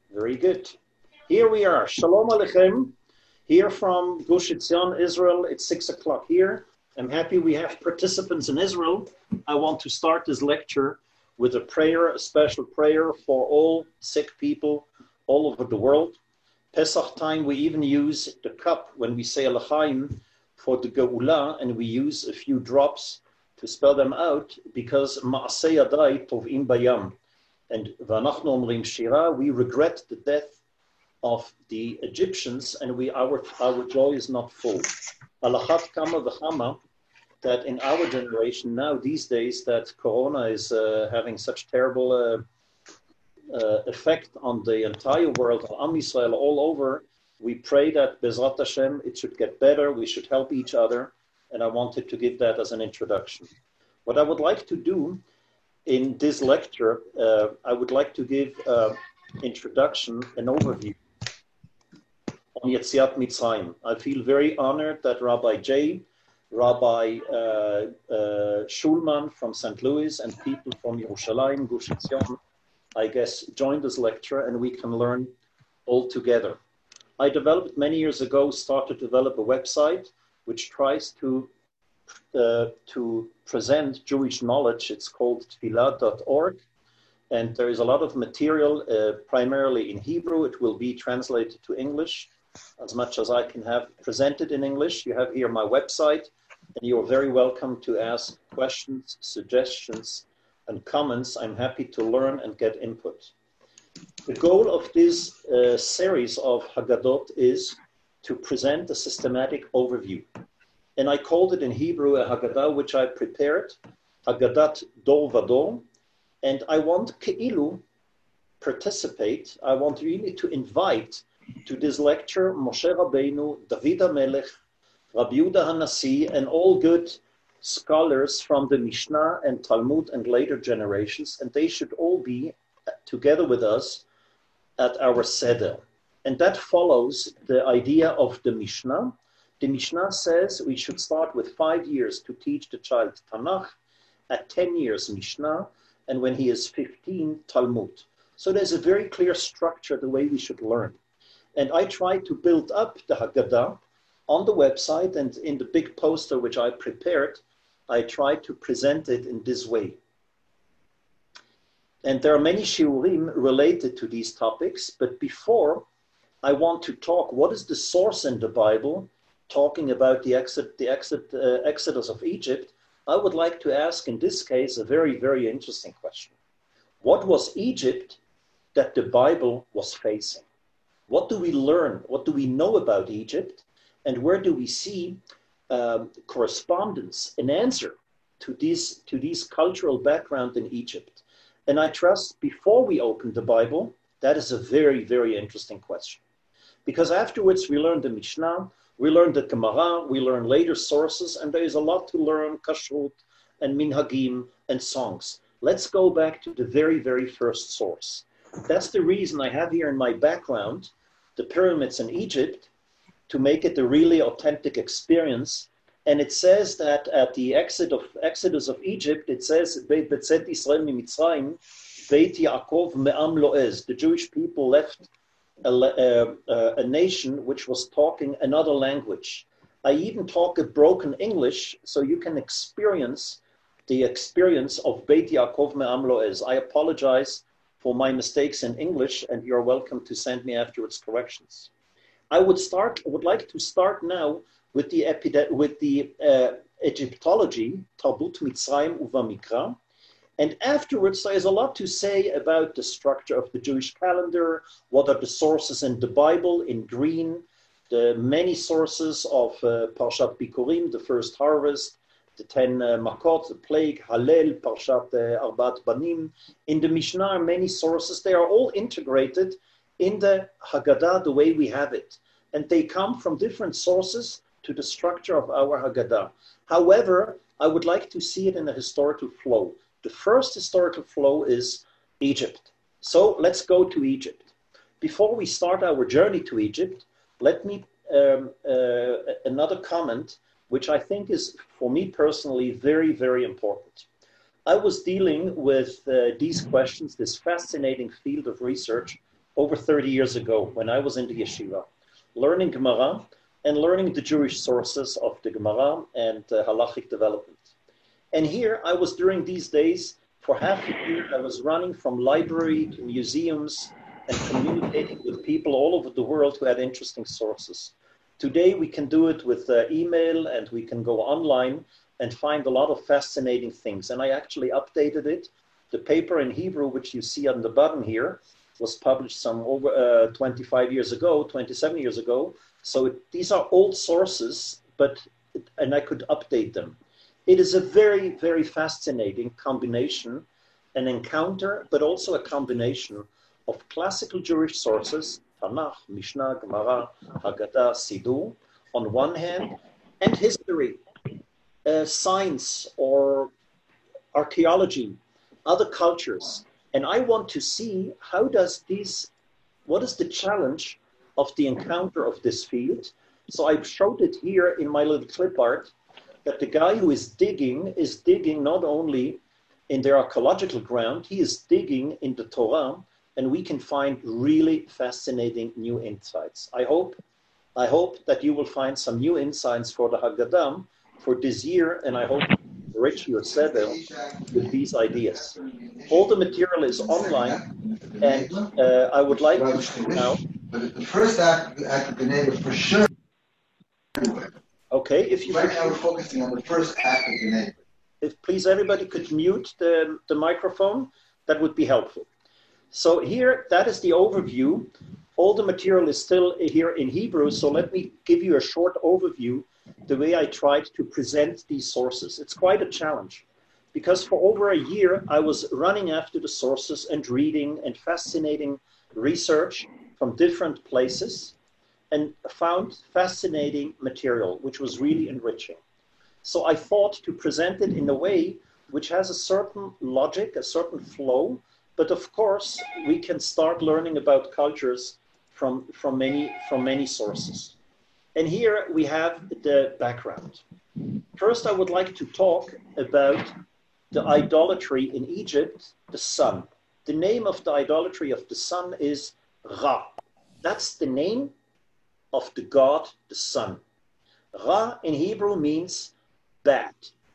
Very good. Here we are. Shalom Aleichem. Here from Gush Etzion, Israel. It's 6 o'clock here. I'm happy we have participants in Israel. I want to start this lecture with a prayer, a special prayer for all sick people all over the world. Pesach time, we even use the cup when we say L'chaim for the Geula, and we use a few drops to spell them out because Ma'aseh Yadai Tovim Bayam. And V'anachnu Omrim Shira, we regret the death of the Egyptians, and our joy is not full. Alachat Kama V'chama, that in our generation now, these days, that Corona is having such terrible effect on the entire world, on Am Yisrael, all over. We pray that Bezrat Hashem, it should get better, we should help each other, and I wanted to give that as an introduction. What I would like to do in this lecture, I would like to give introduction, an overview on Yetziat Mitzrayim. I feel very honored that Rabbi Jay, Rabbi Schulman from St. Louis, and people from Yerushalayim, Gush Etzion, I guess, joined this lecture, and we can learn all together. I developed many years ago, started to develop a website which tries to present Jewish knowledge. It's called tfilah.org, and there is a lot of material, primarily in Hebrew. It will be translated to English as much as I can have presented in English. You have here my website, and you are very welcome to ask questions, suggestions, and comments. I'm happy to learn and get input. The goal of this series of Haggadot is to present a systematic overview. And I called it in Hebrew a Haggadah, which I prepared, Haggadat Dor Vador. And I want Keilu participate. I want really to invite to this lecture Moshe Rabbeinu, David HaMelech, Rabbi Yehuda HaNasi, and all good scholars from the Mishnah and Talmud and later generations. And they should all be together with us at our Seder. And that follows the idea of the Mishnah. The Mishnah says we should start with 5 years to teach the child Tanakh, at 10 years Mishnah, and when he is 15, Talmud. So there's a very clear structure the way we should learn. And I try to build up the Haggadah on the website, and in the big poster which I prepared, I try to present it in this way. And there are many shiurim related to these topics, but before I want to talk, what is the source in the Bible talking about the Exodus of Egypt? I would like to ask in this case a very, very interesting question. What was Egypt that the Bible was facing? What do we learn? What do we know about Egypt? And where do we see correspondence, an answer to these cultural background in Egypt? And I trust before we open the Bible, that is a very, very interesting question. Because afterwards we learn the Mishnah, we learn the Gemara, we learn later sources, and there is a lot to learn, kashrut and minhagim and songs. Let's go back to the very, very first source. That's the reason I have here in my background the pyramids in Egypt, to make it a really authentic experience. And it says that at the Exodus of Egypt, it says, Beit Yisrael miMitzrayim, Beit Yaakov me'am lo'ez. The Jewish people left a nation which was talking another language. I even talk a broken English, so you can experience the experience of Beit Yaakov me'am lo'ez. I apologize for my mistakes in English, and you're welcome to send me afterwards corrections. I would like to start now with the Egyptology, Tarbut Mitzrayim Uvamikra, and afterwards there is a lot to say about the structure of the Jewish calendar, what are the sources in the Bible in green, the many sources of Parshat Bikurim, the first harvest, the 10 Makot, the plague, Halel, Parshat Arbat Banim. In the Mishnah are many sources. They are all integrated in the Haggadah the way we have it. And they come from different sources to the structure of our Haggadah. However, I would like to see it in a historical flow. The first historical flow is Egypt. So let's go to Egypt. Before we start our journey to Egypt, let me, another comment, which I think is, for me personally, very, very important. I was dealing with these questions, this fascinating field of research, over 30 years ago when I was in the yeshiva, learning Gemara and learning the Jewish sources of the Gemara and halachic development. And here I was during these days, for half a year, I was running from library to museums and communicating with people all over the world who had interesting sources. Today we can do it with email, and we can go online and find a lot of fascinating things. And I actually updated it. The paper in Hebrew, which you see on the bottom here, was published some over 27 years ago. So these are old sources, and I could update them. It is a very, very fascinating combination, an encounter, but also a combination of classical Jewish sources, Tanakh, Mishnah, Gemara, Haggadah, Siddur, on one hand, and history, science or archaeology, other cultures. And I want to see what is the challenge of the encounter of this field. So I showed it here in my little clip art, that the guy who is digging not only in their archaeological ground, he is digging in the Torah, and we can find really fascinating new insights. I hope that you will find some new insights for the Haggadah for this year, and I hope Rich Yotzebel with these ideas. All the material is online, and I would like to now. But the first act of the name for sure. Okay, if you right now we're focusing on the first act of the name. If please everybody could mute the microphone, that would be helpful. So here, that is the overview. All the material is still here in Hebrew, so let me give you a short overview the way I tried to present these sources. It's quite a challenge, because for over a year I was running after the sources and reading and fascinating research from different places, and found fascinating material, which was really enriching. So I thought to present it in a way which has a certain logic, a certain flow, but of course we can start learning about cultures from many sources. And here we have the background. First, I would like to talk about the idolatry in Egypt, the sun. The name of the idolatry of the sun is Ra. That's the name of the god, the sun. Ra in Hebrew means bad.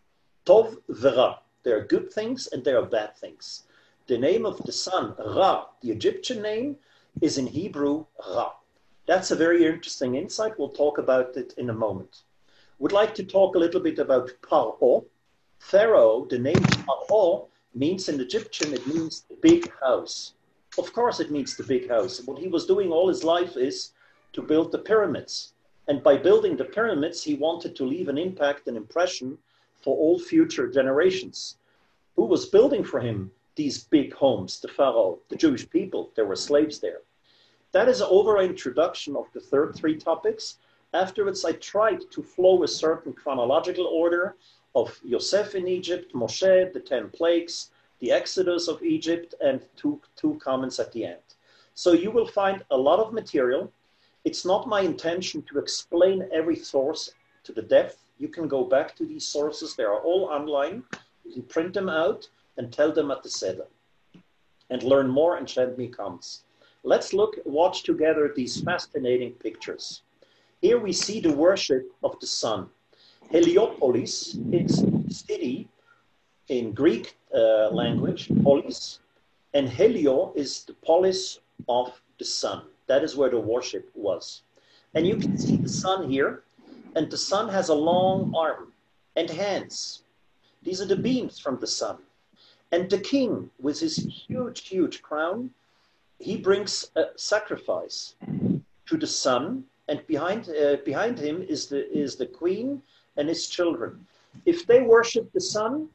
Tov v'ra. There are good things and there are bad things. The name of the sun, Ra, the Egyptian name, is in Hebrew Ra. That's a very interesting insight. We'll talk about it in a moment. Would like to talk a little bit about Paro. Pharaoh, the name Paro means in Egyptian, it means the big house. Of course it means the big house. What he was doing all his life is to build the pyramids. And by building the pyramids, he wanted to leave an impact, an impression for all future generations. Who was building for him these big homes? The Pharaoh, the Jewish people. There were slaves there. That is an over introduction of the third three topics. Afterwards, I tried to flow a certain chronological order of Yosef in Egypt, Moshe, the 10 plagues, the Exodus of Egypt, and two comments at the end. So you will find a lot of material. It's not my intention to explain every source to the depth. You can go back to these sources. They are all online. You can print them out and tell them at the Seder. And learn more and send me comments. Let's watch together these fascinating pictures. Here we see the worship of the sun. Heliopolis is city in Greek language, polis, and Helio is the polis of the sun. That is where the worship was. And you can see the sun here, and the sun has a long arm and hands. These are the beams from the sun. And the king, with his huge, huge crown, he brings a sacrifice to the sun, and behind him is the queen and his children. If they worship the sun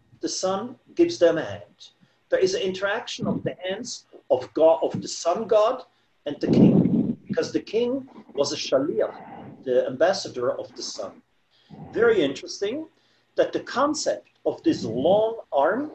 gives them a hand. There is an interaction of the hands of God, of the sun god, and the king, because the king was a shaliach, the ambassador of the sun. Very interesting that the concept of this long arm,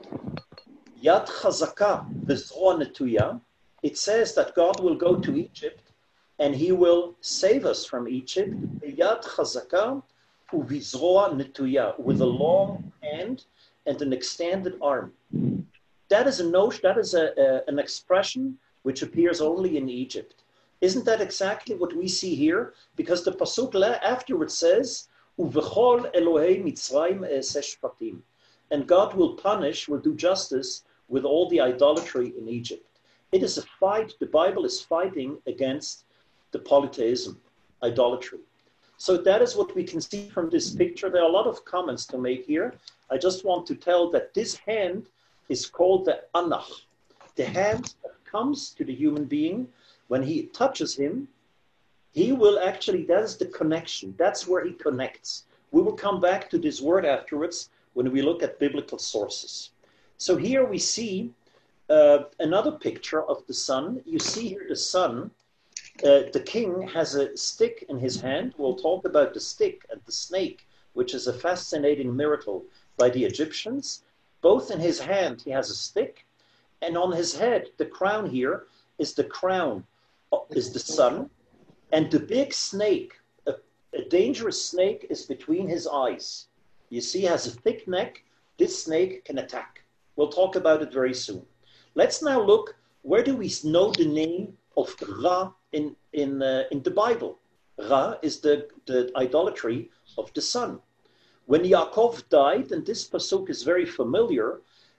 Yad Chazaka V'Zroa Netuya, it says that God will go to Egypt and he will save us from Egypt, Yad Chazaka U'V'Zroa Netuya, with a long hand and an extended arm. That is a notion, that is an expression which appears only in Egypt. Isn't that exactly what we see here? Because the pasuk afterwards says, "Uvechol Elohei Mitzrayim e'eseh shpatim," and God will punish, will do justice with all the idolatry in Egypt. It is a fight. The Bible is fighting against the polytheism, idolatry. So that is what we can see from this picture. There are a lot of comments to make here. I just want to tell that this hand is called the Anach. The hand that comes to the human being, when he touches him, he will actually, that is the connection. That's where he connects. We will come back to this word afterwards when we look at biblical sources. So here we see another picture of the sun. You see here the sun. The king has a stick in his hand. We'll talk about the stick and the snake, which is a fascinating miracle by the Egyptians. Both in his hand, he has a stick, and on his head, the crown here is the crown, is the sun, and the big snake, a dangerous snake, is between his eyes. You see, he has a thick neck. This snake can attack. We'll talk about it very soon. Let's now look, where do we know the name of Ra in the Bible? Ra is the idolatry of the sun. When Yaakov died, and this pasuk is very familiar,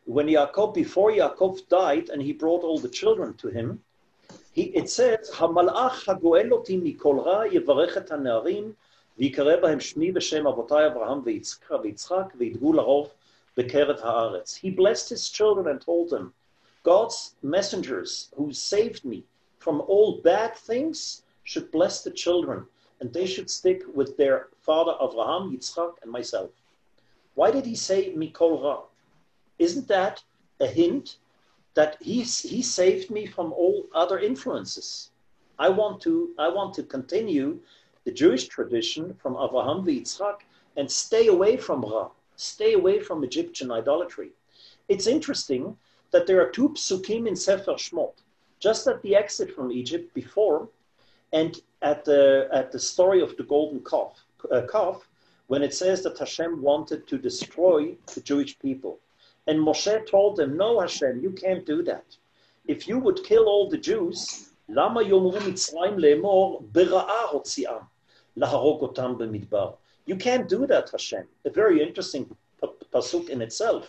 before Yaakov died and he brought all the children to him, it says, "Hamalach hagoel oti mikol ra yevarech et hane'arim v'yikareh bahem shmi v'shem avotai Avraham v'Yitzchak v'yidgu larov b'keret haaretz." He blessed his children and told them, God's messengers who saved me from all bad things should bless the children, and they should stick with their father Avraham, Yitzchak, and myself. Why did he say Mikol Ra? Isn't that a hint that he saved me from all other influences? I want to continue the Jewish tradition from Avraham Yitzchak and stay away from Ra, stay away from Egyptian idolatry. It's interesting that there are two psukim in Sefer Shmot, just at the exit from Egypt before, and at the story of the golden calf, when it says that Hashem wanted to destroy the Jewish people. And Moshe told them, no, Hashem, you can't do that. If you would kill all the Jews, lama yomru Mitzrayim le'emor bera'a hotzi'am laharog otam b'midbar. You can't do that, Hashem. A very interesting pasuk in itself.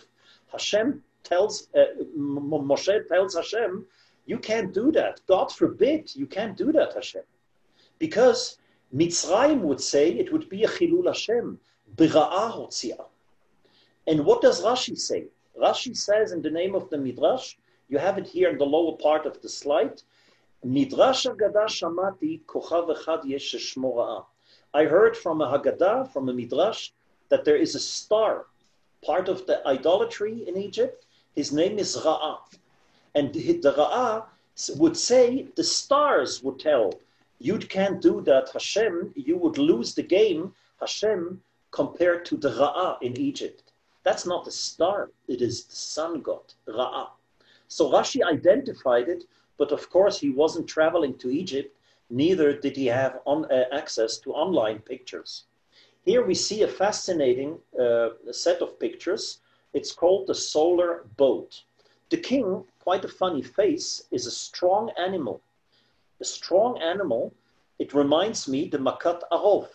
Moshe tells Hashem, you can't do that. God forbid, you can't do that, Hashem. Because Mitzrayim would say it would be a chilul Hashem, bera'a hotzi'am. And what does Rashi say? Rashi says in the name of the Midrash, you have it here in the lower part of the slide, Midrash Haggadah Shamati Kochav Echad Yesh Shemo Ra'a. I heard from a Haggadah, from a Midrash, that there is a star, part of the idolatry in Egypt. His name is Ra'ah. And the Ra'ah would say, the stars would tell, you can't do that, Hashem, you would lose the game, Hashem, compared to the Ra'ah in Egypt. That's not a star, it is the sun god, Ra'ah. So Rashi identified it, but of course he wasn't traveling to Egypt, neither did he have access to online pictures. Here we see a fascinating set of pictures. It's called the solar boat. The king, quite a funny face, is a strong animal. A strong animal, it reminds me the Makat Arov,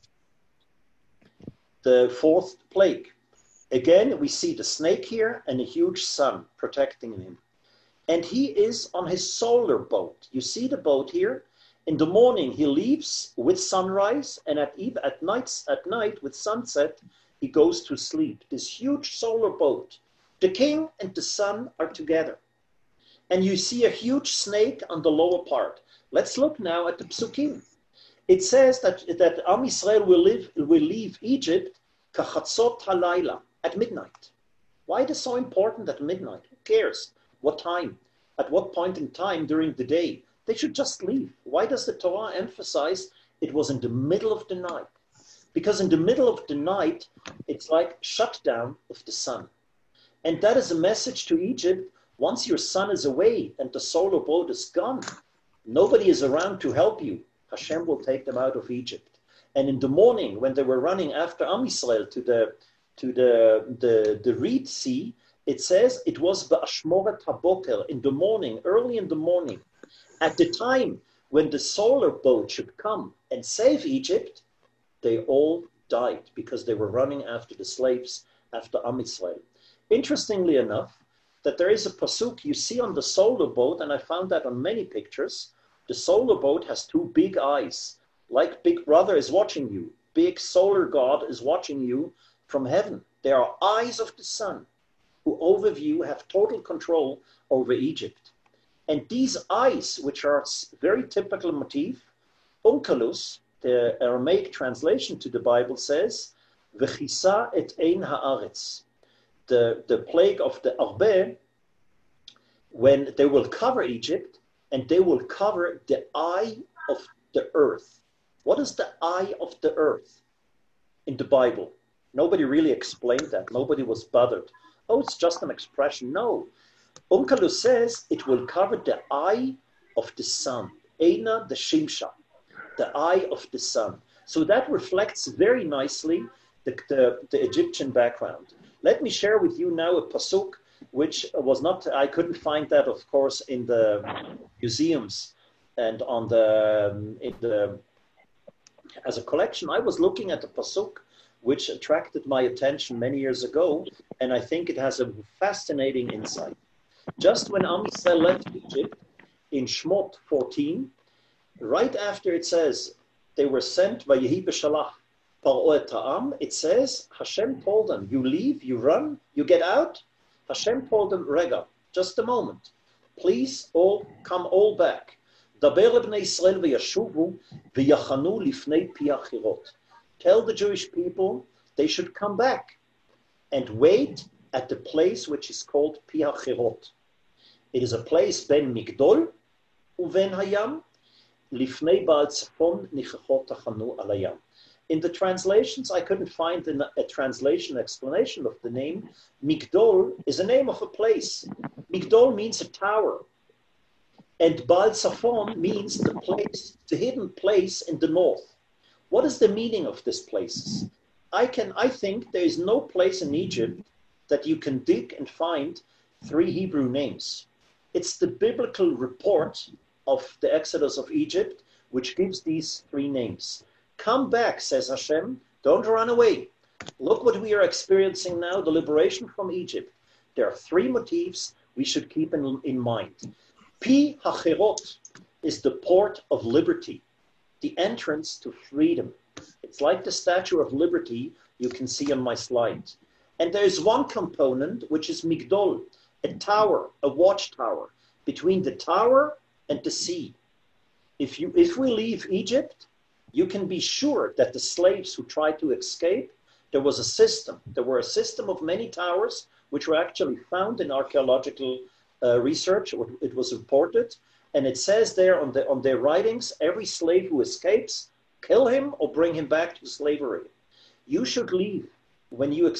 the fourth plague. Again, we see the snake here and a huge sun protecting him. And he is on his solar boat. You see the boat here? In the morning, he leaves with sunrise, and at night with sunset, he goes to sleep. This huge solar boat. The king and the sun are together. And you see a huge snake on the lower part. Let's look now at the psukim. It says that Am Yisrael will leave Egypt kachatzot halayla, at midnight. Why is it so important at midnight? Who cares? What time? At what point in time during the day? They should just leave. Why does the Torah emphasize it was in the middle of the night? Because in the middle of the night, it's like shutdown of the sun. And that is a message to Egypt. Once your sun is away and the solar boat is gone, nobody is around to help you. Hashem will take them out of Egypt. And in the morning, when they were running after Am Yisrael to the Reed Sea, it says it was ba'ashmoret haboker, in the morning, early in the morning. At the time when the solar boat should come and save Egypt, they all died because they were running after the slaves, after Am Yisrael. Interestingly enough, that there is a pasuk you see on the solar boat, and I found that on many pictures. The solar boat has two big eyes, like Big Brother is watching you. Big solar God is watching you from heaven. There are eyes of the sun who overview, have total control over Egypt. And these eyes, which are very typical motif, Onkelos, the Aramaic translation to the Bible says, V'chisa et ein haaretz. The plague of the Arbe, when they will cover Egypt, and they will cover the eye of the earth. What is the eye of the earth in the Bible? Nobody really explained that. Nobody was bothered. Oh, it's just an expression. No. Onkelos says it will cover the eye of the sun. Eina the Shimsha, the eye of the sun. So that reflects very nicely the Egyptian background. Let me share with you now a pasuk, which was not, I couldn't find that, of course, in the museums and as a collection. I was looking at the pasuk, which attracted my attention many years ago, and I think it has a fascinating insight. Just when Am Yisrael left Egypt, in Shmot 14, right after it says they were sent by Yehi B'Shalach Paro et Ha'am, it says Hashem told them, you leave, you run, you get out. Hashem told them, Rega, just a moment. Please all come all back. Daber b'nei Yisrael v'yashuvu v'yachanu lifnei pi hachirot. Tell the Jewish people they should come back and wait at the place which is called Pi Hachirot. It is a place ben Migdol uven hayam lifnei Baal Tzafon nichachot tachanu al hayam. In the translations, I couldn't find a translation explanation of the name. Migdol is a name of a place. Migdol means a tower. And Baal Tzafon means the place, the hidden place in the north. What is the meaning of these places? I think there is no place in Egypt that you can dig and find 3 Hebrew names. It's the biblical report of the Exodus of Egypt, which gives these 3 names. Come back, says Hashem. Don't run away. Look what we are experiencing now, the liberation from Egypt. There are 3 motifs we should keep in mind. Pi Hachirot is the port of liberty, the entrance to freedom. It's like the Statue of Liberty you can see on my slide. And there's one component, which is Migdol, a tower, a watchtower, between the tower and the sea. If we leave Egypt, you can be sure that the slaves who tried to escape, there was a system. There were a system of many towers, which were actually found in archaeological research. It was reported. And it says there on their writings, every slave who escapes, kill him or bring him back to slavery. You should leave. When you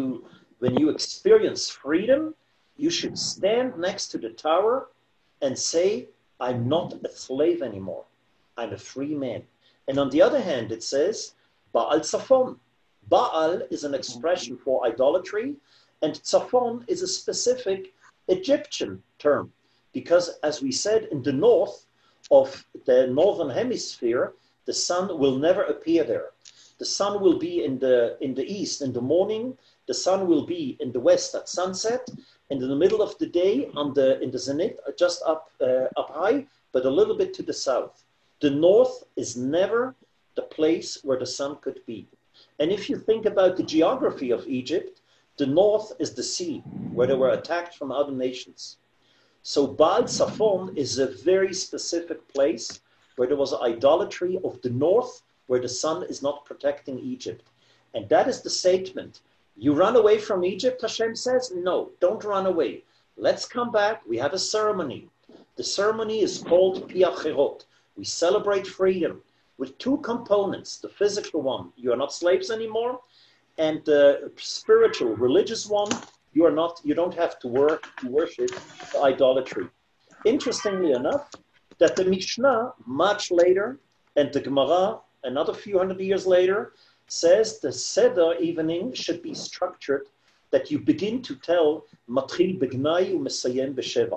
experience freedom, you should stand next to the tower and say, I'm not a slave anymore. I'm a free man. And on the other hand, it says, Baal Tzafon. Baal is an expression for idolatry, and Tzafon is a specific Egyptian term. Because as we said, in the north of the northern hemisphere, the sun will never appear there. The sun will be in the east in the morning. The sun will be in the west at sunset, and in the middle of the day in the zenith, just up high, but a little bit to the south. The north is never the place where the sun could be. And if you think about the geography of Egypt, the north is the sea, where they were attacked from other nations. So Baal Tzafon is a very specific place where there was idolatry of the north, where the sun is not protecting Egypt. And that is the statement. You run away from Egypt, Hashem says? No, don't run away. Let's come back. We have a ceremony. The ceremony is called Pi Hachirot. We celebrate freedom with 2 components. The physical one, you are not slaves anymore. And the spiritual, religious one, you don't have to worship the idolatry. Interestingly enough, that the Mishnah, much later, and the Gemara, another few hundred years later, says the Seder evening should be structured that you begin to tell Matril Begnai Umesayem B'Shevach.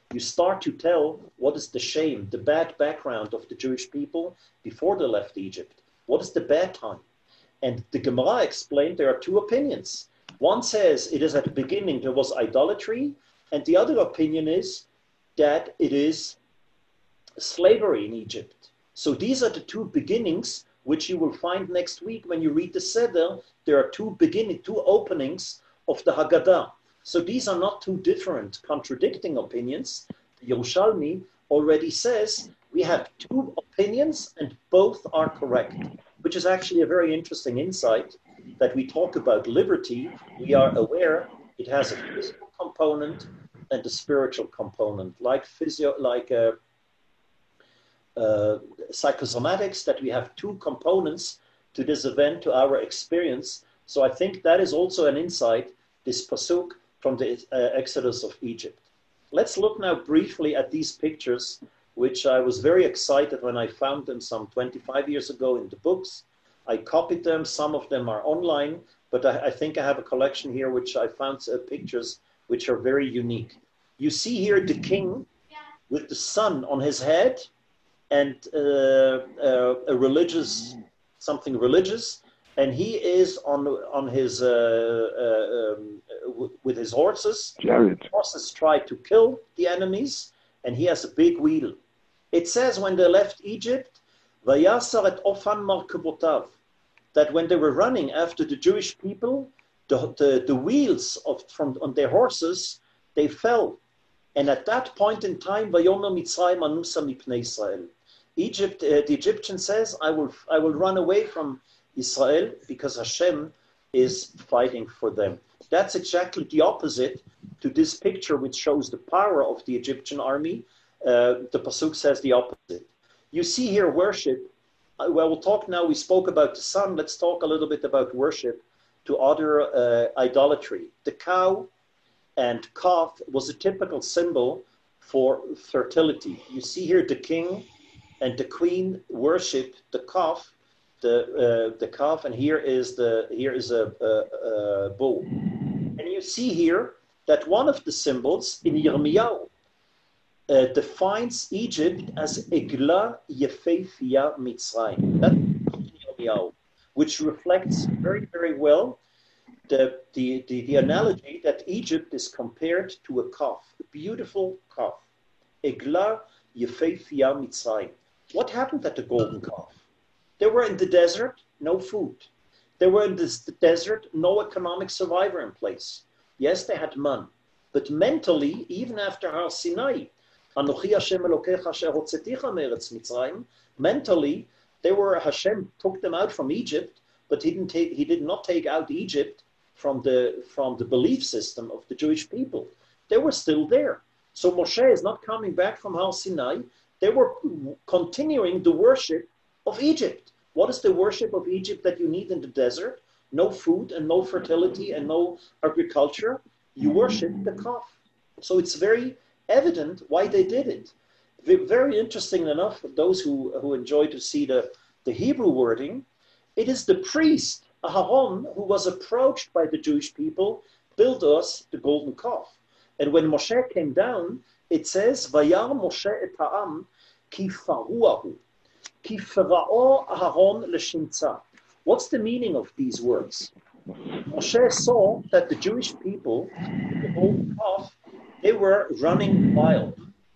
you start to tell what is the shame, the bad background of the Jewish people before they left Egypt. What is the bad time? And the Gemara explained there are two opinions. One says it is at the beginning there was idolatry, and the other opinion is that it is slavery in Egypt. So these are the two beginnings, which you will find next week when you read the Seder. There are two openings of the Haggadah. So these are not two different contradicting opinions. The Yerushalmi already says we have two opinions and both are correct, which is actually a very interesting insight that we talk about liberty. We are aware it has a physical component and a spiritual component, like psychosomatics, that we have two components to this event, to our experience. So I think that is also an insight, this pasuk from the Exodus of Egypt. Let's look now briefly at these pictures, which I was very excited when I found them some 25 years ago in the books. I copied them. Some of them are online, but I think I have a collection here which I found pictures which are very unique. You see here the king with the sun on his head and something religious, and he is on his with his horses. Chariot. Horses try to kill the enemies, and he has a big wheel. It says when they left Egypt, "Vayasar et ofan markabotav," that when they were running after the Jewish people, the wheels on their horses, they fell. And at that point in time, Vayomer Mitzrayim anusa mipnei Israel. Egypt, the Egyptian says, I will run away from Israel because Hashem is fighting for them. That's exactly the opposite to this picture, which shows the power of the Egyptian army. The pasuk says the opposite. You see here worship. Well, we'll talk now. We spoke about the sun. Let's talk a little bit about worship to other idolatry. The cow and calf was a typical symbol for fertility. You see here the king and the queen worship the calf, the calf, and here is a bull. And you see here that one of the symbols in Yirmiyahu defines Egypt as Egla Yefeifia Mitzrayim. That's Yirmiyahu, which reflects very, very well the analogy that Egypt is compared to a calf, a beautiful calf. Egla Yefeifia Mitzrayim. What happened at the golden calf? They were in the desert, no food. They were in the desert, no economic survivor in place. Yes, they had man, but mentally, even after Har Sinai, Anochi Hashem Elokecha asher hotzeticha me'eretz Mitzrayim, mentally, Hashem took them out from Egypt, but he did not take out Egypt from the belief system of the Jewish people. They were still there. So Moshe is not coming back from Har Sinai. They were continuing the worship of Egypt. What is the worship of Egypt that you need in the desert? No food and no fertility and no agriculture. You worship the calf. So it's very evident why they did it. Very interesting enough, for those who enjoy to see the Hebrew wording, it is the priest, Aharon, who was approached by the Jewish people, build us the golden calf. And when Moshe came down, it says, Vayar Moshe et ha'am ki faruahu, ki farao Aharon l'shimtza. What's the meaning of these words? Moshe saw that the Jewish people, the golden calf, they were running wild.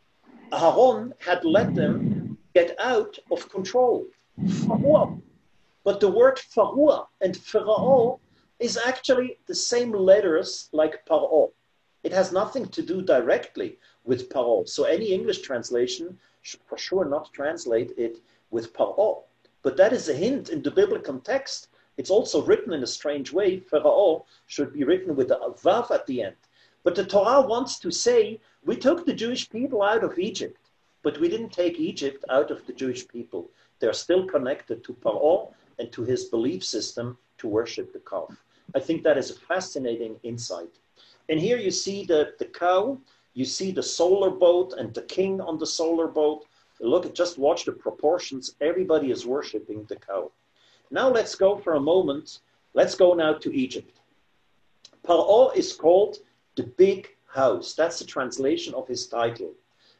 Aharon had let them get out of control. Faruah. But the word faruah and farao is actually the same letters like paro. It has nothing to do directly with paro. So any English translation should for sure not translate it with paro. But that is a hint in the biblical text. It's also written in a strange way. Farao should be written with a vav at the end. But the Torah wants to say, we took the Jewish people out of Egypt, but we didn't take Egypt out of the Jewish people. They're still connected to Paro and to his belief system to worship the calf. I think that is a fascinating insight. And here you see the cow, you see the solar boat and the king on the solar boat. Look, just watch the proportions. Everybody is worshiping the cow. Now let's go for a moment. Let's go now to Egypt. Paro is called the big house. That's the translation of his title.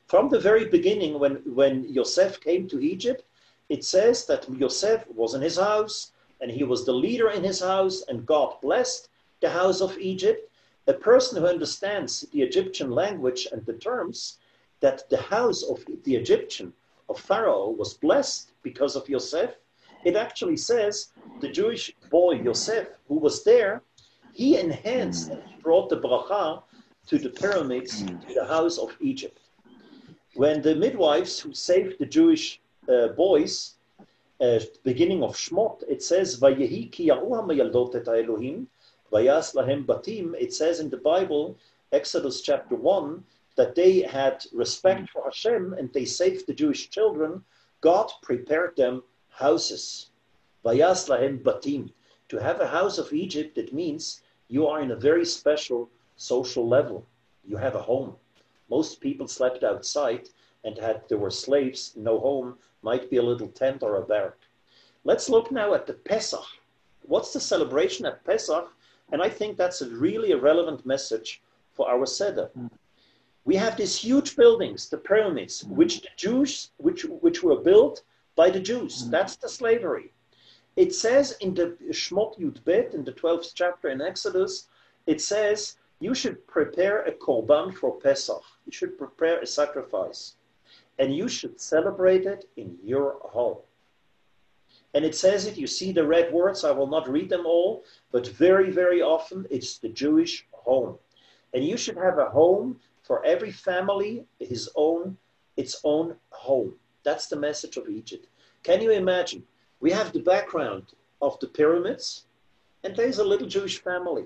From the very beginning, when Yosef came to Egypt, it says that Yosef was in his house, and he was the leader in his house, and God blessed the house of Egypt. A person who understands the Egyptian language and the terms, that the house of the Egyptian, of Pharaoh, was blessed because of Yosef. It actually says the Jewish boy Yosef, who was there, he enhanced and he brought the bracha to the pyramids, to the house of Egypt. When the midwives who saved the Jewish boys, beginning of Shmot, it says, "Vayehi ki yaru hamayaldot et haElohim, vayas lahem batim." It says in the Bible, Exodus chapter 1, that they had respect for Hashem and they saved the Jewish children. God prepared them houses. Vayas lahem batim. To have a house of Egypt, it means you are in a very special social level. You have a home. Most people slept outside and there were slaves, no home, might be a little tent or a barrack. Let's look now at the Pesach. What's the celebration at Pesach? And I think that's really a relevant message for our Seder. We have these huge buildings, the pyramids, which were built by the Jews. That's the slavery. It says in the Shmot Yud Bet, in the 12th chapter in Exodus, it says you should prepare a korban for Pesach. You should prepare a sacrifice. And you should celebrate it in your home. And it says it, you see the red words, I will not read them all, but very, very often it's the Jewish home. And you should have a home for every family, its own home. That's the message of Egypt. Can you imagine? We have the background of the pyramids, and there's a little Jewish family.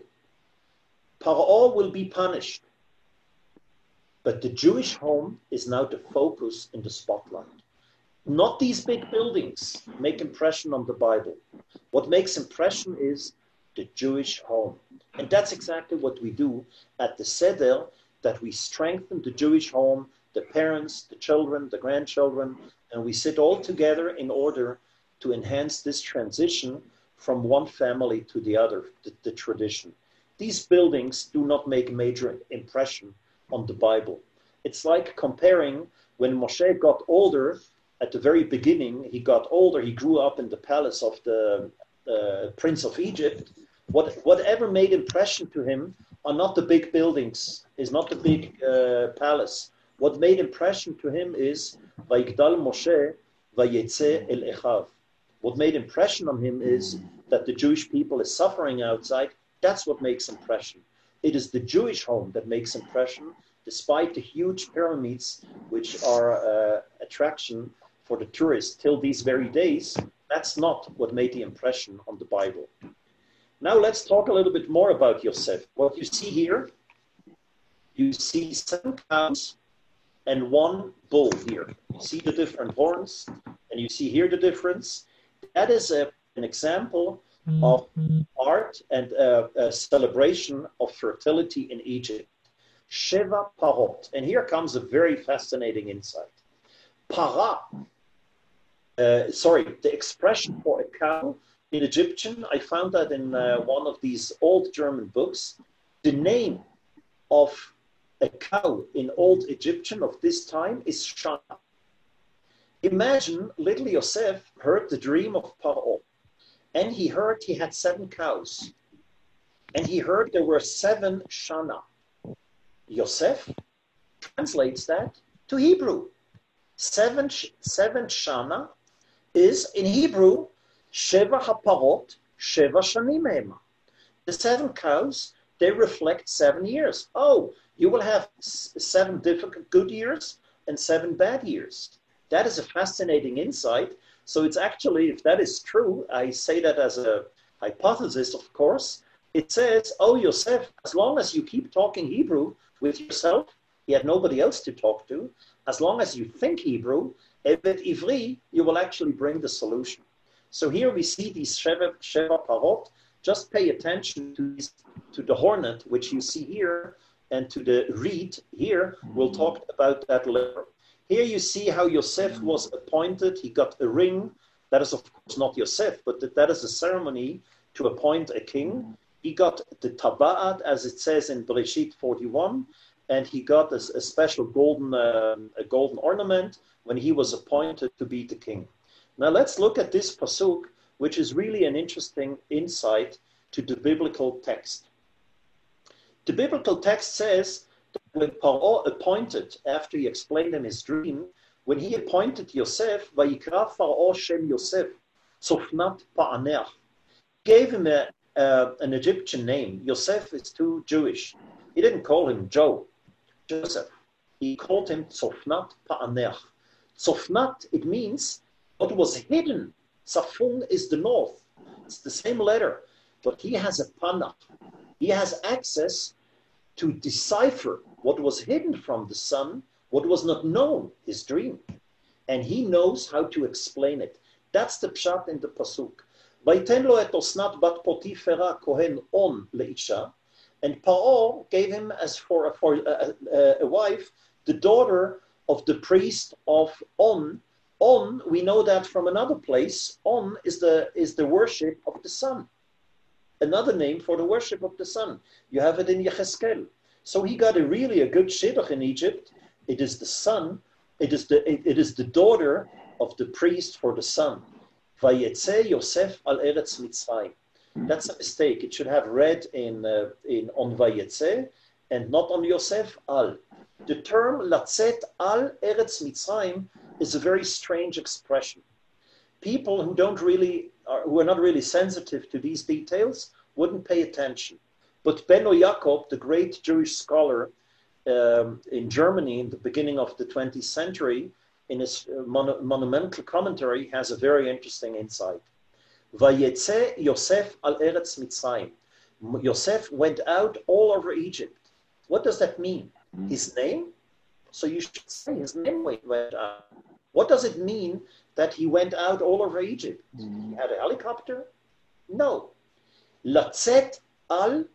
Paro will be punished. But the Jewish home is now the focus in the spotlight. Not these big buildings make impression on the Bible. What makes impression is the Jewish home. And that's exactly what we do at the Seder, that we strengthen the Jewish home, the parents, the children, the grandchildren, and we sit all together in order to enhance this transition from one family to the other, the tradition. These buildings do not make a major impression on the Bible. It's like comparing when Moshe got older, at the very beginning, he got older, he grew up in the palace of the Prince of Egypt. Whatever made impression to him are not the big buildings, is not the big palace. What made impression to him is Vayigdal Moshe Vayetze El Echav. What made impression on him is that the Jewish people is suffering outside. That's what makes impression. It is the Jewish home that makes impression, despite the huge pyramids, which are attraction for the tourists till these very days. That's not what made the impression on the Bible. Now let's talk a little bit more about Yosef. What you see here, you see 7 cows and 1 bull here. You see the different horns, and you see here the difference. That is an example of art and a celebration of fertility in Egypt. Sheva parot. And here comes a very fascinating insight. Para, the expression for a cow in Egyptian, I found that in one of these old German books. The name of a cow in old Egyptian of this time is Shana. Imagine little Yosef heard the dream of Paro, and he heard he had 7 cows, and he heard there were 7 Shana. Yosef translates that to Hebrew. 7 Shana is in Hebrew Sheva haparot, Sheva shanim hema. The 7 cows, they reflect 7 years. Oh, you will have 7 difficult good years and 7 bad years. That is a fascinating insight. So it's actually, if that is true, I say that as a hypothesis, of course. It says, oh, Yosef, as long as you keep talking Hebrew with yourself, he had nobody else to talk to. As long as you think Hebrew, Evet Ivri, you will actually bring the solution. So here we see these Sheva Parot. Just pay attention to the hornet, which you see here, and to the reed here. We'll talk about that later. Here you see how Yosef was appointed. He got a ring. That is, of course, not Yosef, but that is a ceremony to appoint a king. He got the Taba'at, as it says in Bereshit 41, and he got a special golden ornament when he was appointed to be the king. Now let's look at this pasuk, which is really an interesting insight to the biblical text. The biblical text says that when Paro appointed, after he explained him his dream, when he appointed Yosef, Vayikra Paro Shem Yosef, Tzofnat Pa'aneach, gave him an Egyptian name. Yosef is too Jewish. He didn't call him Joseph. He called him Tzofnat Pa'aneach. Tzofnat, it means what was hidden. Tzafun is the north. It's the same letter, but he has a panach. He has access to decipher what was hidden from the sun, what was not known, his dream. And he knows how to explain it. That's the pshat in the pasuk. Vayten lo et Osnat bat Potifera kohen on leisha, and Paro gave him as for a wife the daughter of the priest of On. On, we know that from another place. On is the worship of the sun. Another name for the worship of the sun. You have it in Yecheskel. So he got a good shidduch in Egypt. It is the sun. It is the daughter of the priest for the sun. Vayetze Yosef al Eretz Mitzrayim. That's a mistake. It should have read in on Vayetze and not on Yosef al. The term Latzet al Eretz Mitzrayim is a very strange expression. People who are not really sensitive to these details wouldn't pay attention. But Beno Yaakov, the great Jewish scholar in Germany in the beginning of the 20th century, in his monumental commentary, has a very interesting insight. Vayetze Yosef al Eretz Mitzrayim. Yosef went out all over Egypt. What does that mean? His name? So you should say his name went out. What does it mean that he went out all over Egypt? He had a helicopter? No. Latzet al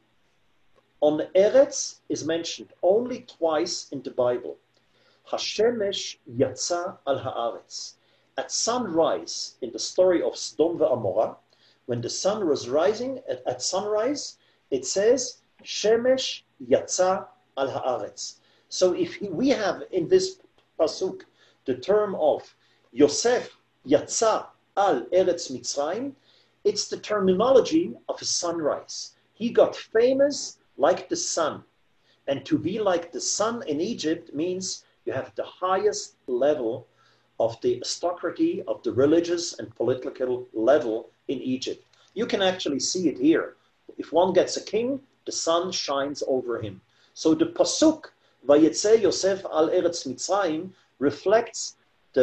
on Eretz is mentioned only twice in the Bible. Hashemesh yatsa al haaretz. At sunrise, in the story of Sodom ve'Amorah, when the sun was rising, at sunrise, it says, Shemesh yatsa al haaretz. So if we have in this pasuk the term of Yosef yatsa al Eretz Mitzrayim, it's the terminology of a sunrise. He got famous like the sun. And to be like the sun in Egypt means you have the highest level of the aristocracy, of the religious and political level in Egypt. You can actually see it here. If one gets a king, the sun shines over him. So the pasuk, Vayetze Yosef al Eretz Mitzrayim, reflects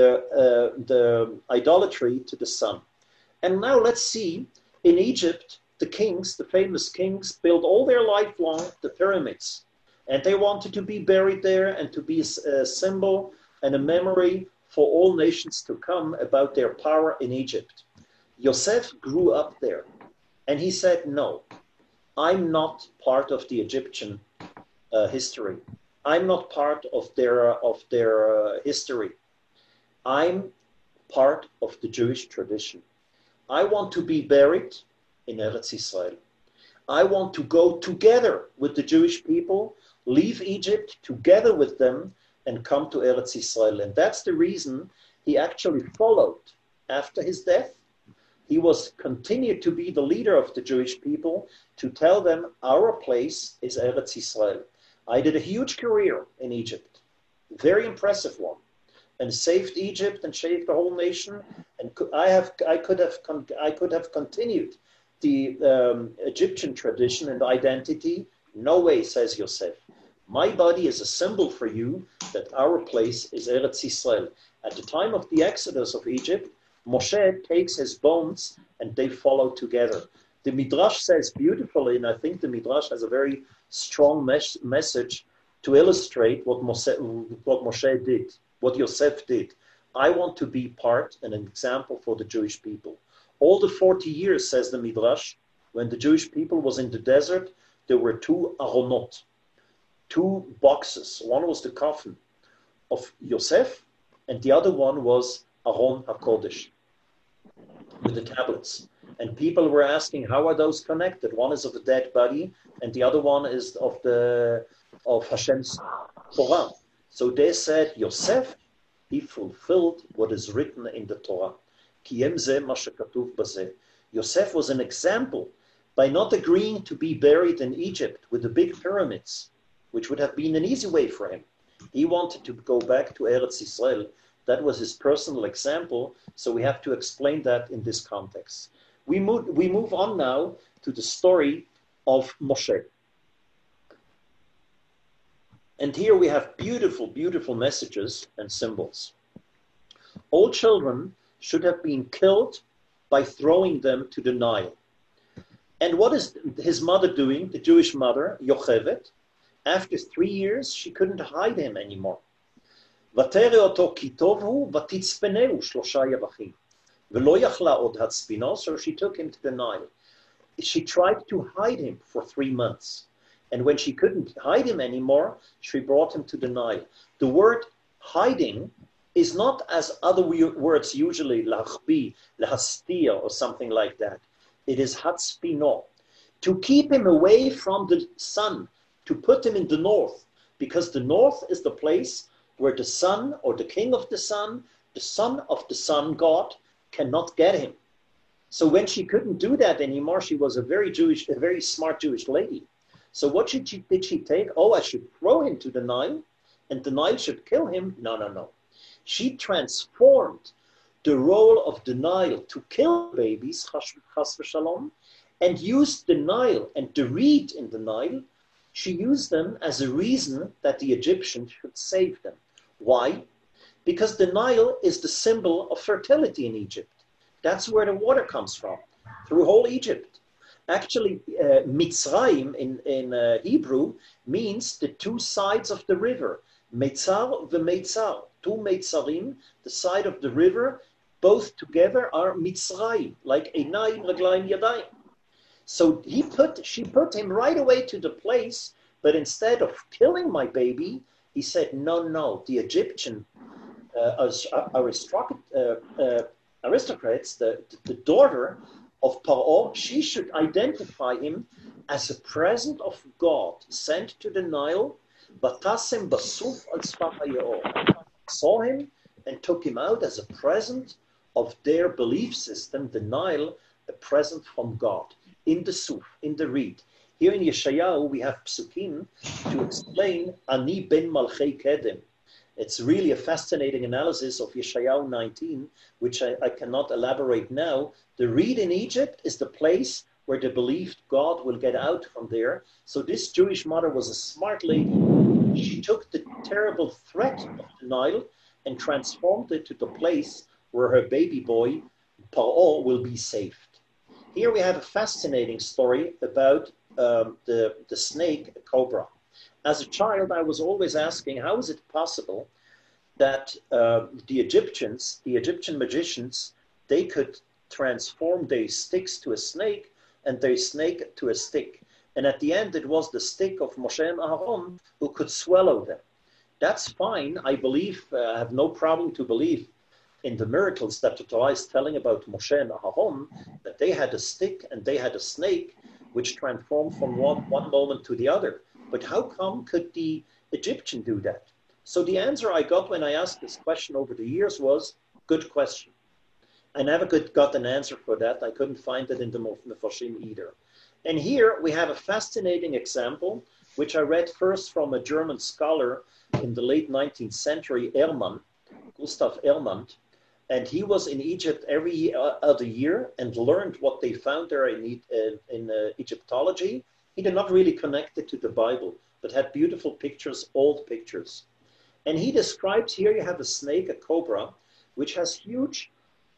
the idolatry to the sun. And now let's see, in Egypt, the kings, the famous kings, built all their life long the pyramids. And they wanted to be buried there and to be a symbol and a memory for all nations to come about their power in Egypt. Yosef grew up there. And he said, no, I'm not part of the Egyptian history. I'm not part of their history. I'm part of the Jewish tradition. I want to be buried in Eretz Israel. I want to go together with the Jewish people, leave Egypt together with them, and come to Eretz Israel. And that's the reason he actually followed after his death. He was continued to be the leader of the Jewish people, to tell them our place is Eretz Israel. I did a huge career in Egypt, very impressive one, and saved Egypt and saved the whole nation. And I could have continued the Egyptian tradition and identity. No way, says Yosef. My body is a symbol for you that our place is Eretz Israel. At the time of the exodus of Egypt, Moshe takes his bones and they follow together. The Midrash says beautifully, and I think the Midrash has a very strong message to illustrate what Moshe did, what Yosef did. I want to be part and an example for the Jewish people. All the 40 years, says the Midrash, when the Jewish people was in the desert, there were two aronot, two boxes. One was the coffin of Yosef, and the other one was Aron HaKodesh, with the tablets. And people were asking, how are those connected? One is of the dead body, and the other one is of Hashem's Torah. So they said, Yosef, he fulfilled what is written in the Torah. Yosef was an example by not agreeing to be buried in Egypt with the big pyramids, which would have been an easy way for him. He wanted to go back to Eretz Yisrael. That was his personal example, so we have to explain that in this context. We move on now to the story of Moshe. And here we have beautiful, beautiful messages and symbols. All children should have been killed by throwing them to the Nile. And what is his mother doing, the Jewish mother, Yocheved? After 3 years, she couldn't hide him anymore. So she took him to the Nile. She tried to hide him for 3 months. And when she couldn't hide him anymore, she brought him to the Nile. The word hiding is not as other words usually, lachbi, lahastir, or something like that. It is hatspino. To keep him away from the sun, to put him in the north, because the north is the place where the sun, or the king of the sun of the sun god, cannot get him. So when she couldn't do that anymore, she was a very smart Jewish lady. So what did she take? Oh, I should throw him to the Nile, and the Nile should kill him? No. She transformed the role of the Nile to kill babies, chas v'shalom, and used the Nile and the reed in the Nile. She used them as a reason that the Egyptians should save them. Why? Because the Nile is the symbol of fertility in Egypt. That's where the water comes from, through whole Egypt. Actually, Mitzrayim in Hebrew means the two sides of the river. Meitzar v'meitzar, two Meitzarim, the side of the river, both together are Mitzrayim, like Einayim, Raglayim, Yadayim. So she put him right away to the place, but instead of killing my baby, he said, no, the Egyptian aristocrats, the daughter of Paro, she should identify him as a present of God sent to the Nile. Batasem basuf al sfat hayaor. Saw him and took him out as a present of their belief system, the Nile, a present from God, in the suf, in the reed. Here in Yeshayahu, we have psukim to explain Ani ben Malchei Kedem. It's really a fascinating analysis of Yeshayahu 19, which I cannot elaborate now. The reed in Egypt is the place where they believed God will get out from there. So this Jewish mother was a smart lady. She took the terrible threat of the Nile and transformed it to the place where her baby boy, Paro, will be saved. Here we have a fascinating story about the snake, cobra. As a child, I was always asking, how is it possible that the Egyptian magicians, they could transform their sticks to a snake and their snake to a stick. And at the end, it was the stick of Moshe and Aaron who could swallow them. That's fine. I believe, I have no problem to believe in the miracles that the Torah is telling about Moshe and Aaron, that they had a stick and they had a snake, which transformed from one moment to the other. But how come could the Egyptian do that? So the answer I got when I asked this question over the years was, good question. I never got an answer for that. I couldn't find it in the Mefarshim either. And here we have a fascinating example, which I read first from a German scholar in the late 19th century, Gustav Ehrmann. And he was in Egypt every other year and learned what they found there in Egyptology. He did not really connect it to the Bible, but had beautiful pictures, old pictures. And he describes, here you have a snake, a cobra, which has huge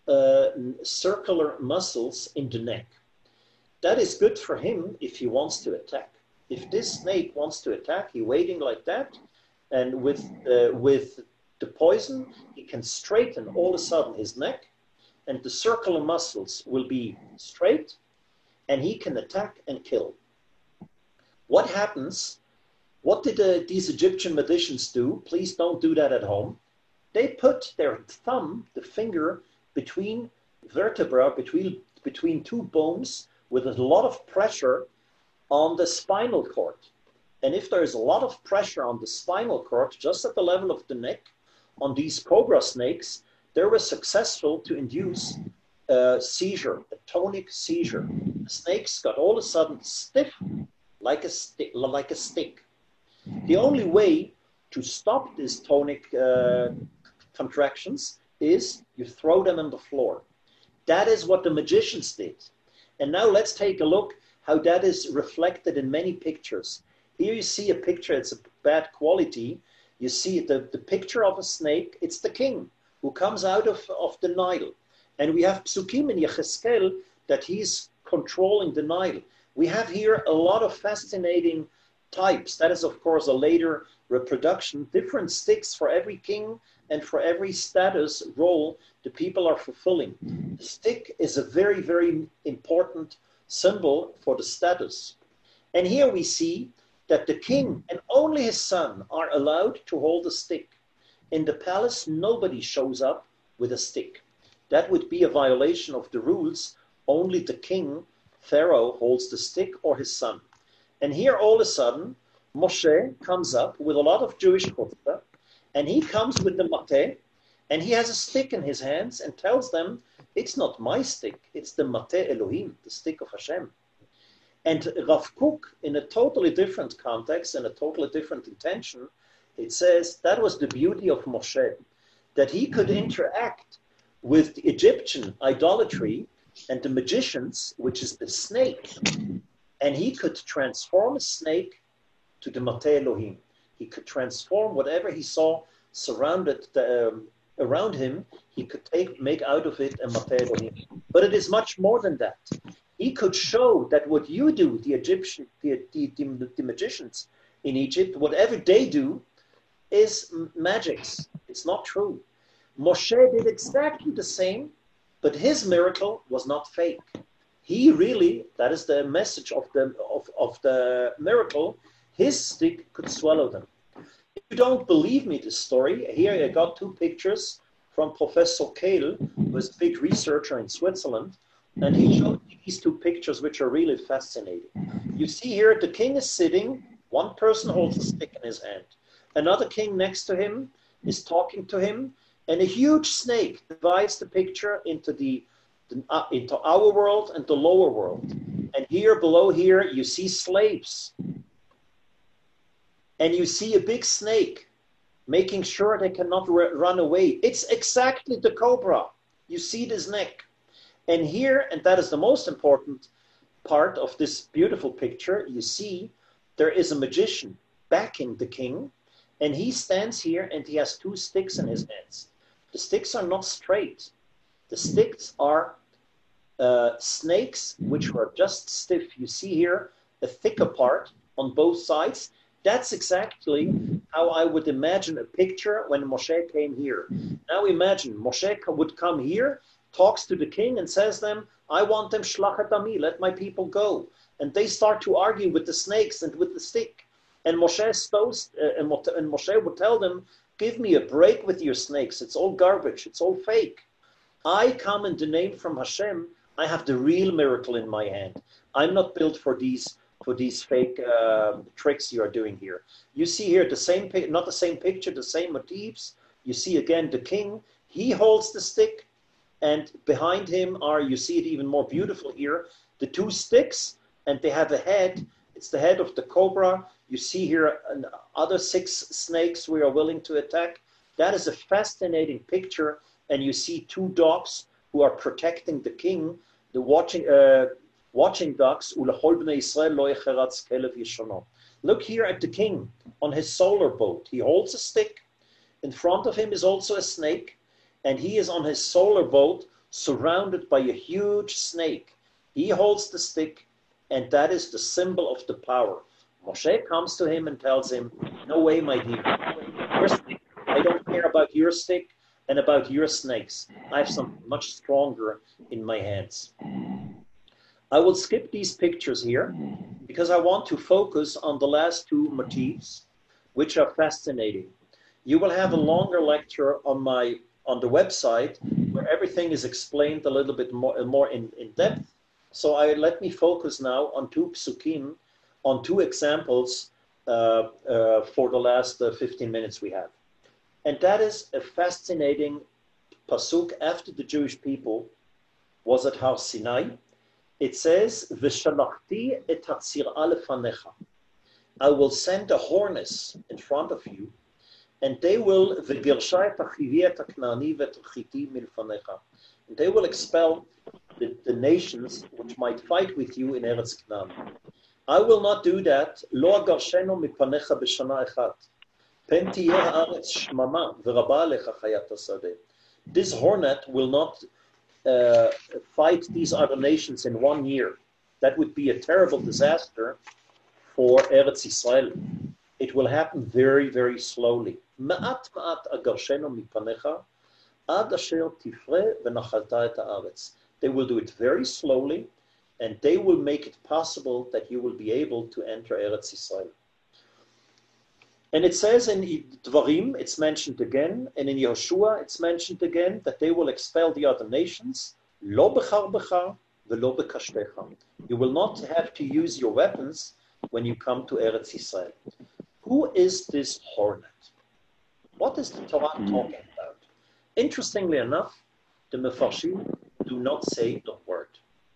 circular muscles in the neck. That is good for him if he wants to attack. If this snake wants to attack, he's waiting like that, and with the poison, he can straighten all of a sudden his neck, and the circular muscles will be straight, and he can attack and kill. What happens? What did these Egyptian magicians do? Please don't do that at home. They put their thumb, the finger, between vertebra between two bones with a lot of pressure on the spinal cord. And if there is a lot of pressure on the spinal cord, just at the level of the neck, on these cobra snakes, they were successful to induce a seizure, a tonic seizure. The snakes got all of a sudden stiff like a stick. The only way to stop these tonic contractions is you throw them on the floor. That is what the magicians did. And now let's take a look how that is reflected in many pictures. Here you see a picture, it's a bad quality. You see the picture of a snake, it's the king who comes out of the Nile. And we have Psukim in Yecheskel that he's controlling the Nile. We have here a lot of fascinating types. That is, of course, a later reproduction, different sticks for every king and for every status role the people are fulfilling. The stick is a very, very important symbol for the status. And here we see that the king and only his son are allowed to hold a stick. In the palace, nobody shows up with a stick. That would be a violation of the rules. Only the king, Pharaoh, holds the stick or his son. And here all of a sudden, Moshe comes up with a lot of Jewish chutzpah, and he comes with the mateh, and he has a stick in his hands and tells them, it's not my stick, it's the mateh Elohim, the stick of Hashem. And Rav Kook, in a totally different context and a totally different intention, it says that was the beauty of Moshe, that he could interact with the Egyptian idolatry and the magicians, which is the snake, and he could transform a snake to the Mateh Elohim. He could transform whatever he saw surrounded around him, he could make out of it a Mateh Elohim. But it is much more than that. He could show that what you do, the Egyptian, the magicians in Egypt, whatever they do is magics. It's not true. Moshe did exactly the same, but his miracle was not fake. He really, that is the message of the miracle, his stick could swallow them. If you don't believe me, this story, here I got two pictures from Professor Kehl, who is a big researcher in Switzerland, and he showed me these two pictures, which are really fascinating. You see here, the king is sitting, one person holds a stick in his hand. Another king next to him is talking to him, and a huge snake divides the picture into into our world and the lower world. And here, below here, you see slaves. And you see a big snake making sure they cannot run away. It's exactly the cobra. You see this neck. And here, and that is the most important part of this beautiful picture, you see there is a magician backing the king, and he stands here and he has two sticks in his hands. The sticks are not straight. The sticks are snakes which were just stiff. You see here a thicker part on both sides. That's exactly how I would imagine a picture when Moshe came here. Now imagine Moshe would come here, talks to the king and says them, I want them shlachet ami, let my people go. And they start to argue with the snakes and with the stick. And Moshe would tell them, give me a break with your snakes. It's all garbage. It's all fake. I come in the name from Hashem. I have the real miracle in my hand. I'm not built for these fake tricks you are doing here. You see here the same, not the same picture, the same motifs. You see again the king. He holds the stick, and behind him are, you see it even more beautiful here, the two sticks, and they have a head. It's the head of the cobra. You see here other 6 snakes we are willing to attack. That is a fascinating picture, and you see 2 dogs who are protecting the king, the watching dogs. Look here at the king on his solar boat. He holds a stick. In front of him is also a snake, and he is on his solar boat surrounded by a huge snake. He holds the stick, and that is the symbol of the power. Moshe comes to him and tells him, no way, my dear. Your stick, I don't care about your stick and about your snakes. I have something much stronger in my hands. I will skip these pictures here because I want to focus on the last 2 motifs, which are fascinating. You will have a longer lecture on the website where everything is explained a little bit more in depth. So let me focus now on two psukim, on two examples for the last 15 minutes we have. And that is a fascinating pasuk after the Jewish people was at Har Sinai. It says, "V'shalachti et hatzirah lefanecha." I will send a hornets in front of you, and they will v'girsha et hachivi et haknani v'et hachiti milfanecha. And they will expel the nations which might fight with you in Eretz Canaan. I will not do that. Lo agarshenu mipanecha b'shana echat. Pen tiyeh haaretz shmama v'raba alecha chayat hasadeh. This hornet will not fight these other nations in 1 year. That would be a terrible disaster for Eretz Yisrael. It will happen very, very slowly. Ma'at ma'at agarshenu mipanecha ad asher tifre v'nachalta et haaretz. They will do it very slowly, and they will make it possible that you will be able to enter Eretz Yisrael. And it says in Dvarim, it's mentioned again, and in Yehoshua, it's mentioned again, that they will expel the other nations. Lo becharbecha v'lo bekashtecha. You will not have to use your weapons when you come to Eretz Yisrael. Who is this hornet? What is the Torah talking about? Interestingly enough, the Mefarshim do not say the word.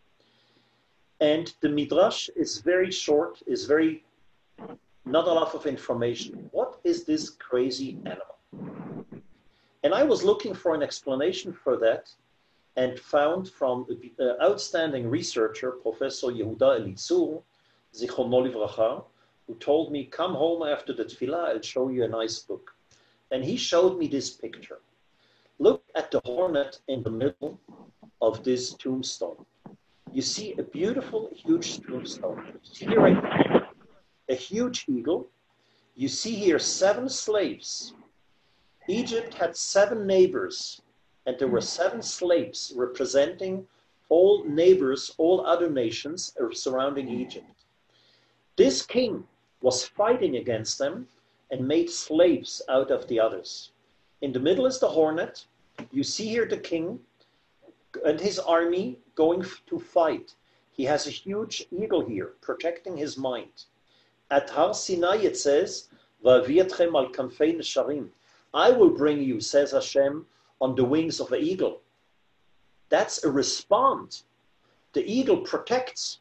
And the Midrash is very short, is very not a lot of information. What is this crazy animal? And I was looking for an explanation for that and found from an outstanding researcher, Professor Yehuda Elitzur, Zichrono Livracha, who told me, come home after the tefillah, I'll show you a nice book. And he showed me this picture. Look at the hornet in the middle of this tombstone. You see a beautiful, huge tombstone. You see here a huge eagle. You see here 7 slaves. Egypt had 7 neighbors, and there were 7 slaves representing all neighbors, all other nations surrounding Egypt. This king was fighting against them and made slaves out of the others. In the middle is the hornet. You see here the king and his army going to fight. He has a huge eagle here protecting his mind. At Har Sinai it says, "Va'avietchem al kanfei nesharim." I will bring you, says Hashem, on the wings of an eagle. That's a response. The eagle protects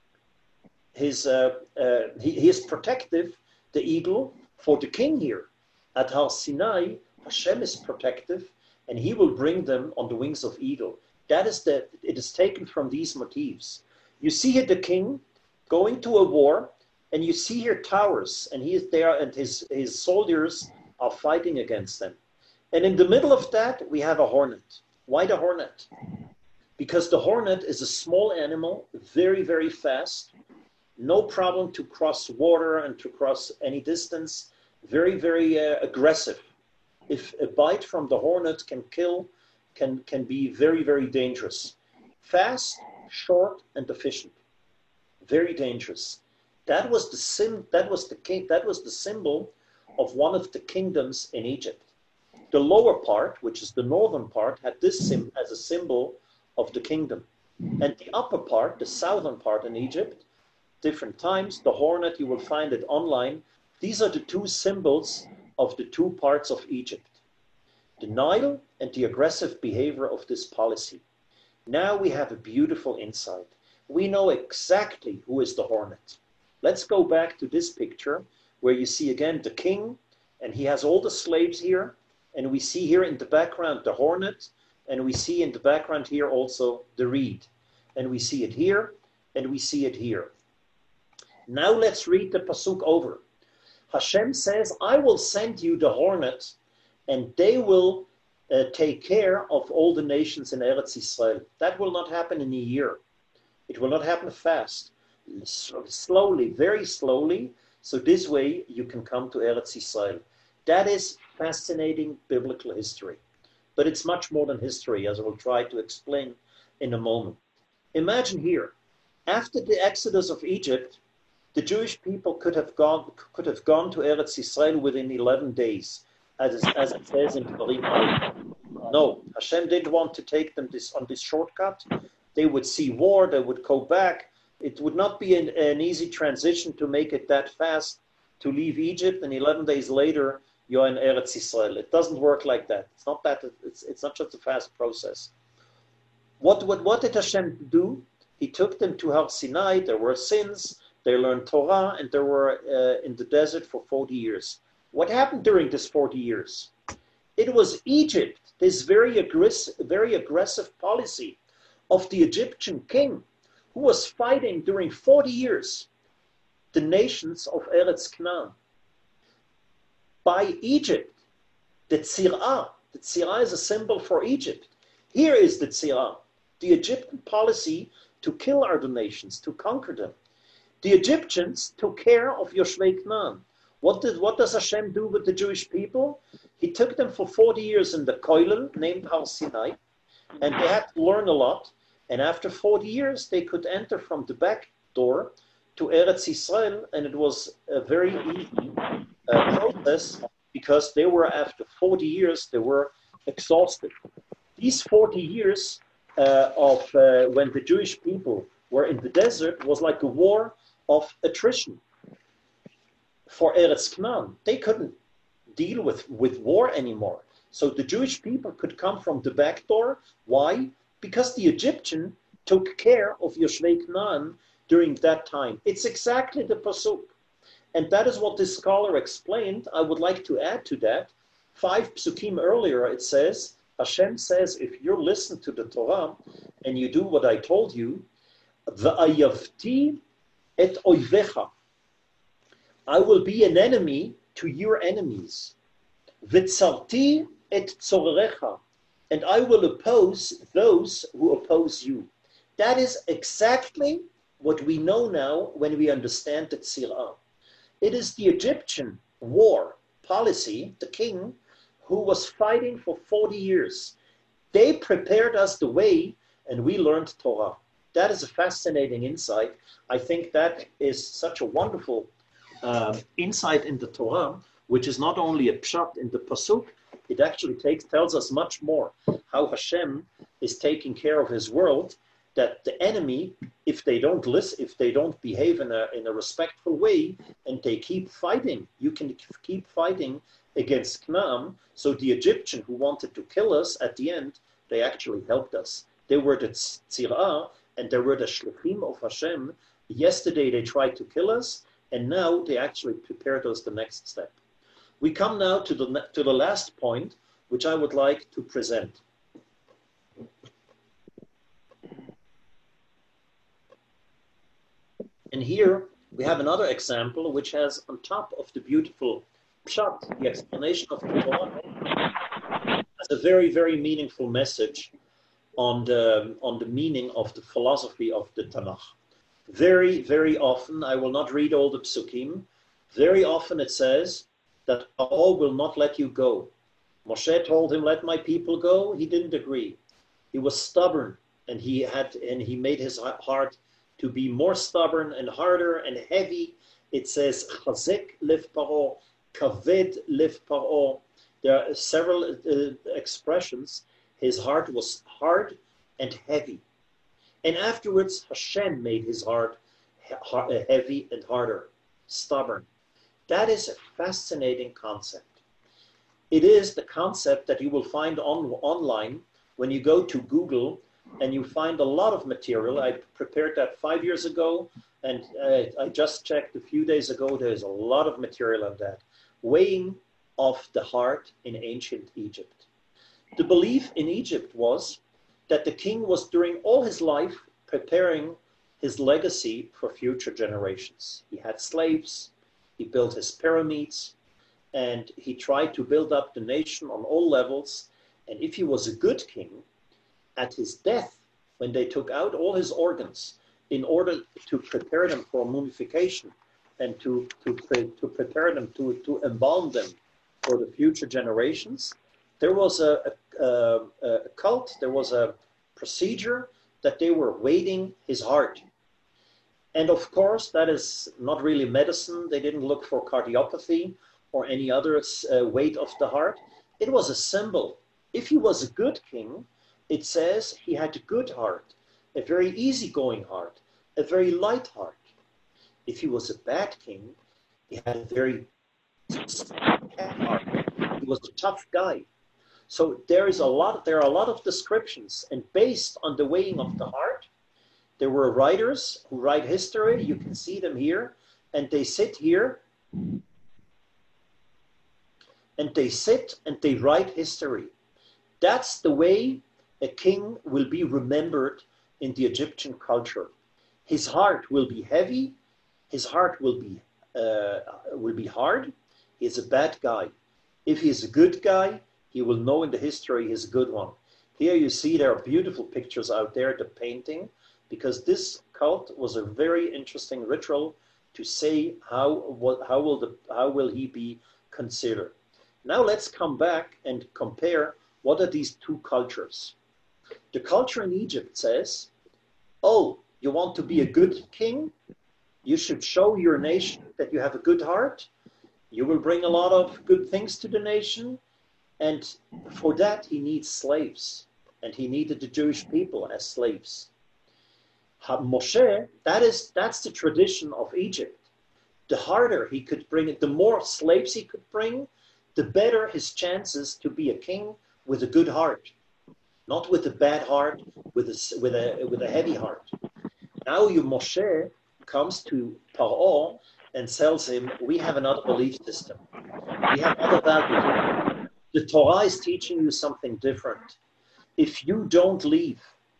his. He is protective. The eagle for the king here. At Har Sinai, Hashem is protective, and He will bring them on the wings of eagle. That is it is taken from these motifs. You see here the king going to a war, and you see here towers, and he is there, and his soldiers are fighting against them. And in the middle of that, we have a hornet. Why the hornet? Because the hornet is a small animal, very, very fast, no problem to cross water and to cross any distance, very, very aggressive. If a bite from the hornet can be very, very dangerous. Fast, short, and efficient. Very dangerous. That was the symbol of one of the kingdoms in Egypt. The lower part, which is the northern part, had this as a symbol of the kingdom. And the upper part, the southern part in Egypt, different times, the hornet, you will find it online. These are the 2 symbols of the 2 parts of Egypt. The Nile and the aggressive behavior of this policy. Now we have a beautiful insight. We know exactly who is the hornet. Let's go back to this picture where you see again the king, and he has all the slaves here, and we see here in the background the hornet, and we see in the background here also the reed, and we see it here, and we see it here. Now let's read the pasuk over. Hashem says, I will send you the hornet, and they will take care of all the nations in Eretz Yisrael. That will not happen in a year. It will not happen fast. Slowly, very slowly, so this way you can come to Eretz Yisrael. That is fascinating biblical history. But it's much more than history, as I will try to explain in a moment. Imagine here, after the exodus of Egypt, the Jewish people could have gone to Eretz Yisrael within 11 days, as it says in Dvarim. No, Hashem didn't want to take them on this shortcut. They would see war, they would go back. It would not be an easy transition to make it that fast, to leave Egypt, and 11 days later, you're in Eretz Yisrael. It doesn't work like that. It's not that. It's not just a fast process. What did Hashem do? He took them to Har Sinai. There were sins. They learned Torah, and they were in the desert for 40 years. What happened during this 40 years? It was Egypt, this very aggressive policy of the Egyptian king, who was fighting during 40 years the nations of Eretz Canaan. By Egypt, the Tzirah is a symbol for Egypt. Here is the Tzirah, the Egyptian policy to kill other nations, to conquer them. The Egyptians took care of Yoshvei Canaan. What does Hashem do with the Jewish people? He took them for 40 years in the Koilel, named Har Sinai, and they had to learn a lot. And after 40 years, they could enter from the back door to Eretz Yisrael, and it was a very easy process because they were, after 40 years, they were exhausted. These 40 years of when the Jewish people were in the desert was like a war of attrition for Eretz Canaan. They couldn't deal with war anymore. So the Jewish people could come from the back door. Why? Because the Egyptian took care of Yoshvei Canaan during that time. It's exactly the pasuk. And that is what this scholar explained. I would like to add to that. 5 psukim earlier, it says, Hashem says, if you listen to the Torah and you do what I told you, v'ayavti et oivecha, I will be an enemy to your enemies. V'tzarti et tzorerecha, and I will oppose those who oppose you. That is exactly what we know now when we understand the Tzirah. It is the Egyptian war policy, the king, who was fighting for 40 years. They prepared us the way, and we learned Torah. That is a fascinating insight. I think that is such a wonderful insight in the Torah, which is not only a pshat in the pasuk, it actually tells us much more how Hashem is taking care of his world, that the enemy, if they don't listen, if they don't behave in a respectful way, and they keep fighting, you can keep fighting against Canaan. So the Egyptian who wanted to kill us, at the end, they actually helped us. They were the Tzirah, and they were the Shluchim of Hashem. Yesterday they tried to kill us, and now they actually prepared us the next step. We come now to the last point, which I would like to present. And here we have another example which has, on top of the beautiful pshat, the explanation of the Torah, has a very, very meaningful message on the meaning of the philosophy of the Tanakh. Very, very often, I will not read all the psukim, very often it says that all will not let you go. Moshe told him, let my people go. He didn't agree. He was stubborn, and he made his heart to be more stubborn and harder and heavy. It says, Chazek lev paro, kaved lev paro. There are several expressions. His heart was hard and heavy. And afterwards, Hashem made his heart heavy and harder, stubborn. That is a fascinating concept. It is the concept that you will find online when you go to Google, and you find a lot of material. I prepared that 5 years ago, and I just checked a few days ago. There's a lot of material on that. Weighing of the heart in ancient Egypt. The belief in Egypt was that the king was, during all his life, preparing his legacy for future generations. He had slaves, he built his pyramids, and he tried to build up the nation on all levels. And if he was a good king, at his death, when they took out all his organs in order to prepare them for mummification and to prepare them, to embalm them for the future generations, there was a cult, there was a procedure that they were weighting his heart. And of course, that is not really medicine. They didn't look for cardiopathy or any other weight of the heart. It was a symbol If he was a good king, it says he had a good heart, a very easygoing heart, a very light heart. If he was a bad king, he had a very heavy heart. He was a tough guy. So there are a lot of descriptions, and based on the weighing of the heart, there were writers who write history. You can see them here, and they sit here, and they write history. That's the way a king will be remembered in the Egyptian culture. His heart will be heavy. His heart will be hard. He's a bad guy. If he's a good guy, he will know in the history he's a good one. Here you see there are beautiful pictures out there, the painting, because this cult was a very interesting ritual to say how will he be considered. Now let's come back and compare what are these two cultures. The culture in Egypt says, oh, you want to be a good king? You should show your nation that you have a good heart. You will bring a lot of good things to the nation. And for that, he needs slaves. And he needed the Jewish people as slaves. Moshe, that's the tradition of Egypt. The harder he could bring it, the more slaves he could bring, the better his chances to be a king with a good heart. Not with a bad heart, with a heavy heart. Now Moshe comes to Paro and tells him, we have another belief system. We have other values. The Torah is teaching you something different. If you don't leave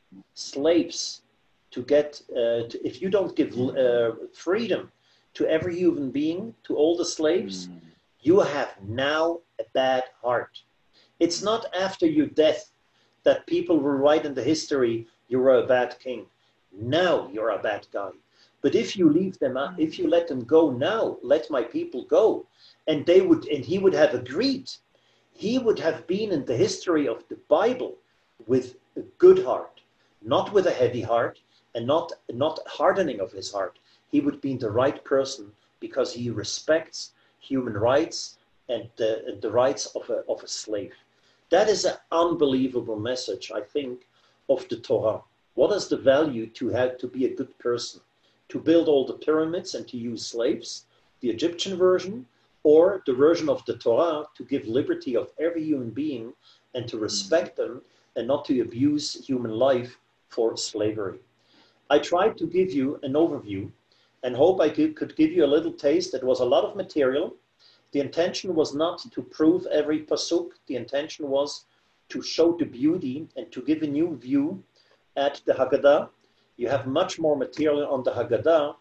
slaves to get, if you don't give freedom to every human being, to all the slaves, you have now a bad heart. It's not after your death that people will write in the history, you were a bad king. Now you're a bad guy. But if you leave them, if you let them go now, let my people go, and he would have agreed. He would have been in the history of the Bible with a good heart, not with a heavy heart, and not hardening of his heart. He would be the right person because he respects human rights and the rights of a slave. That is an unbelievable message, I think, of the Torah. What is the value to have to be a good person? To build all the pyramids and to use slaves, the Egyptian version, or the version of the Torah to give liberty of every human being and to respect them and not to abuse human life for slavery. I tried to give you an overview and hope I could give you a little taste. It was a lot of material. The intention was not to prove every pasuk. The intention was to show the beauty and to give a new view at the Haggadah. You have much more material on the Haggadah.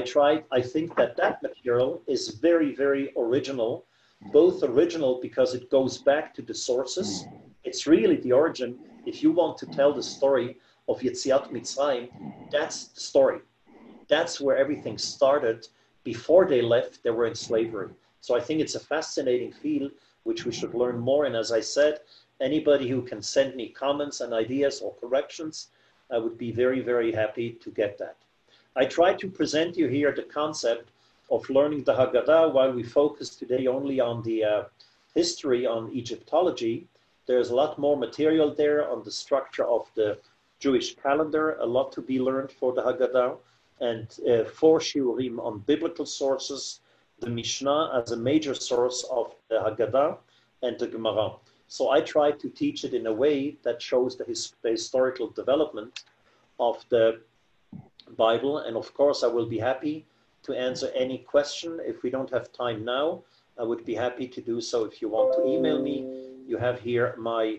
I think that material is very, very original, both original because it goes back to the sources. It's really the origin. If you want to tell the story of Yetziat Mitzrayim, that's the story. That's where everything started. Before they left, they were in slavery. So I think it's a fascinating field, which we should learn more. And as I said, anybody who can send me comments and ideas or corrections, I would be very, very happy to get that. I try to present you here the concept of learning the Haggadah while we focus today only on the history, on Egyptology. There's a lot more material there on the structure of the Jewish calendar, a lot to be learned for the Haggadah, and 4 shiurim on biblical sources, the Mishnah as a major source of the Haggadah, and the Gemara. So I try to teach it in a way that shows the historical development of the Bible. And of course, I will be happy to answer any question. If we don't have time now, I would be happy to do so. If you want to email me, you have here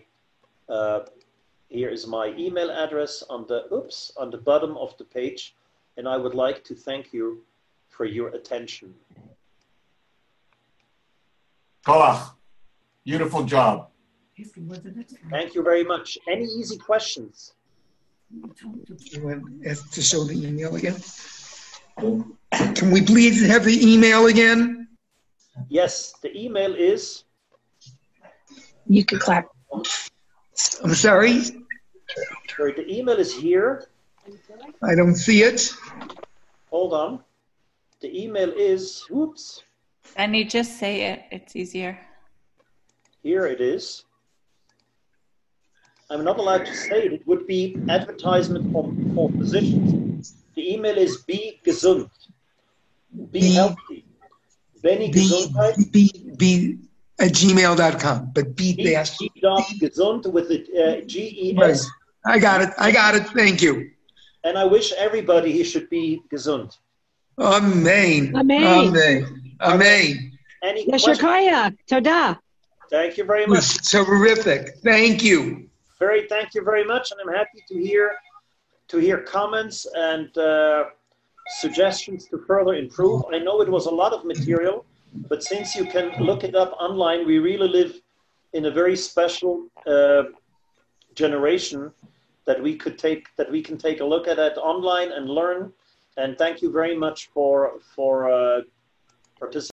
here is my email address on the bottom of the page. And I would like to thank you for your attention. Koach, beautiful job. Thank you very much. Any easy questions? You want to show the email again? Can we please have the email again? Yes, the email is... You can clap. I'm sorry? Sorry, the email is here. I don't see it. Hold on. The email is... Oops. And you just say it. It's easier. Here it is. I'm not allowed to say it. It would be advertisement for positions. The email is be gesund. Be healthy. Benny Gesundheit. At gmail.com, but Gesund with the GES. Right. I got it. Thank you. And I wish everybody he should be gesund. Amen. Any Yasher questions? Kaya, Toda. Thank you very much. Terrific. Thank you. Thank you very much, and I'm happy to hear comments and suggestions to further improve. I know it was a lot of material, but since you can look it up online, we really live in a very special generation that we can take a look at it online and learn. And thank you very much for participating.